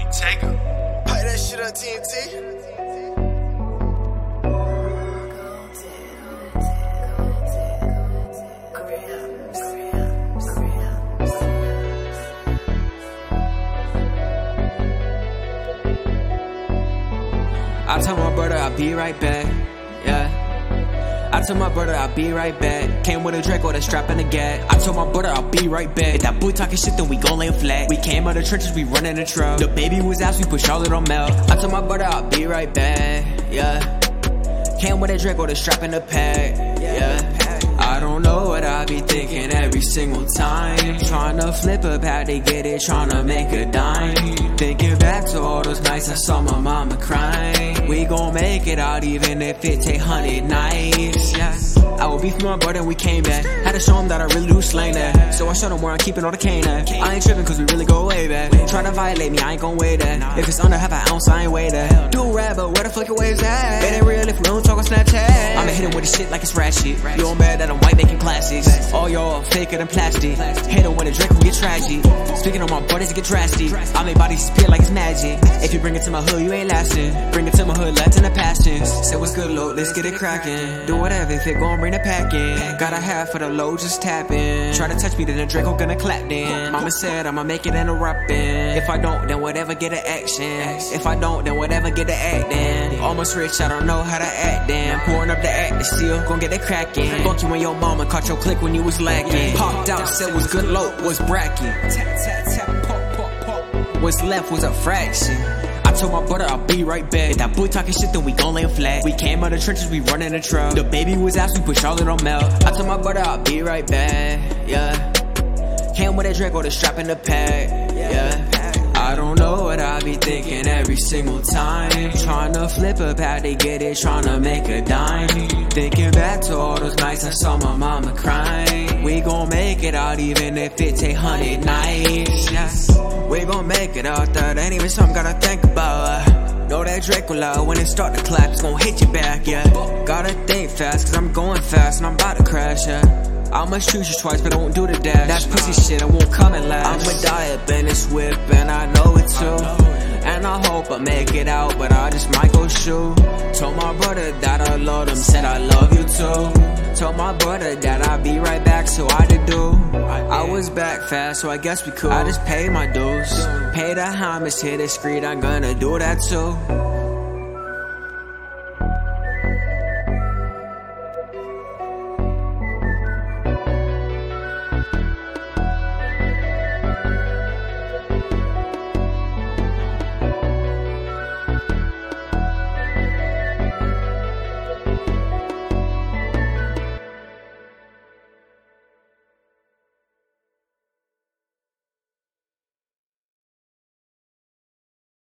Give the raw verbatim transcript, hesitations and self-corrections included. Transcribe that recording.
Take her. Pipe that shit up, T N T. I told my brother I'll be right back, yeah. I told my brother I'll be right back. Came with a Draco, the strap and the gat. I told my brother I'll be right back. If that boy talking shit, then we gon' lay him flat. We came out of the trenches, we running the truck. The baby was out, we put Charlotte on melt. I told my brother I'll be right back, yeah. Came with a Draco, the strap and the pack, yeah. I don't know what I be thinking every single time. Tryna flip a pack to get it, tryna make a dime. Thinking back to all those nights I saw my mama crying. We gon' make it out even if it take hundred nights, yeah. I would beef with my brother and we came back. Had to show him that I really do slang that. So I showed him where I'm keeping all the cane at. I ain't tripping cause we really go way back. Tryna violate me, I ain't gon' weigh that. If it's under half an ounce, I ain't weigh that. Do rap, but where the fuck your waves at? It ain't real if we don't talk on Snapchat. I'ma hit him with the shit like it's ratchet. You don't mad that I'm white making classics. All y'all faker than plastic. Hit him when the drink will get tragic. Speaking on my brothers, it get drastic. I make bodies disappear like it's magic. If you bring it to my hood, you ain't lasting. Bring it to my hood, left in the passions. Say what's good, load, let's get it cracking. Do whatever if it gon' bring the pack in. Got a half for the load, just tap in. Try to touch me, then the Draco gonna clap then. Mama said I'ma make it interrupting. If I don't, then whatever get an action. If I don't, then whatever get an act then. Almost rich, I don't know how to act then. Pouring up the act, still gon' get it cracking. Fuck you and your mama caught your click when you was lacking. Popped out, said was good load, was bracky. What's left was a fraction. I told my brother I'll be right back. If that boy talking shit, then we gon' lay him flat. We came out of the trenches, we running the truck. The baby was out, we put Charlotte on melt. I told my brother I'll be right back, yeah. Came with a Draco, the strap in the pack, yeah. I don't know what I be thinking every single time. Tryna flip a pack to get it, tryna make a dime. Thinking back to all those nights I saw my mama crying. We gon' make it out even if it take hundred nights, yeah. We gon' make it out, that ain't even something gotta think about, uh. Know that Draco loud, when it start to clap, it's gon' hit you back, yeah. Gotta think fast, cause I'm going fast and I'm about to crash, yeah. I must choose you twice, but I won't do the dash. That pussy shit, I won't come and last. I'ma die up in this whip, and I know it too. And I hope I make it out, but I just might go shoot. Told my brother that I love him, said I love you too. Told my brother that I'd be right back, so I did do. I was back fast, so I guess we cool. I just paid my dues. Pay the homage, hit the street, I'm gonna do that too.